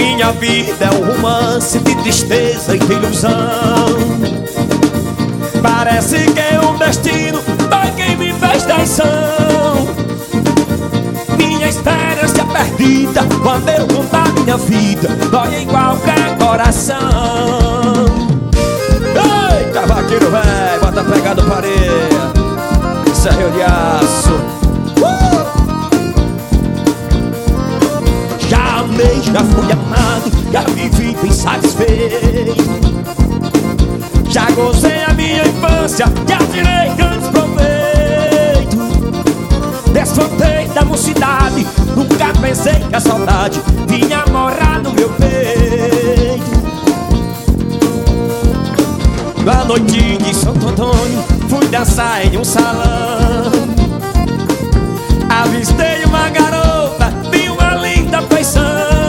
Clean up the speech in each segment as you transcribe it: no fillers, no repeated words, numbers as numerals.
Minha vida é um romance de tristeza e de ilusão. Parece que é um destino foi quem me fez traição. Minha esperança é perdida quando eu contar minha vida, dói em qualquer coração. Eita, vaqueiro véi, bota pegado pareia, serreu de aço. Já amei, já fui amado, já vivi bem satisfeito. Já gozei a minha infância, já tirei grandes proveitos. Desfrutei da mocidade, nunca pensei que a saudade vinha morar no meu peito. Na noite de Santo Antônio, fui dançar em um salão. Avistei uma garota, vi uma linda feição.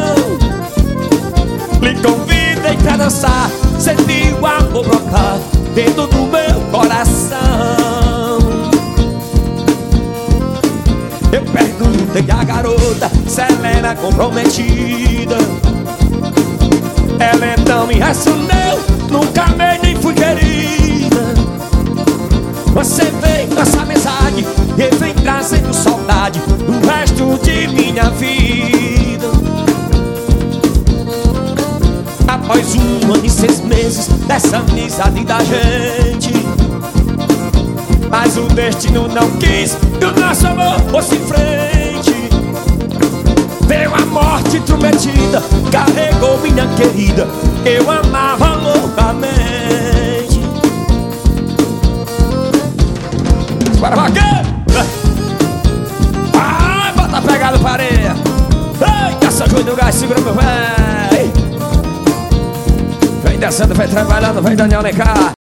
Lhe convidei pra dançar, senti o amor brotar dentro do meu coração. Eu perguntei à garota se ela era comprometida. Ela então me respondeu: nunca amei nem fui querida. Você vem com essa amizade e vem trazendo saudade do resto de minha vida. Após 1 ano e 6 meses dessa amizade da gente, mas o destino não quis que o nosso amor fosse em frente. Veio a morte prometida, carregou minha querida, eu amava loucamente. Bora, vaqueiro! Ai, bota pegado pareia. Eita, São João do Gás, segura meu véi. Vem descendo, vem trabalhando, vem Daniel Necar.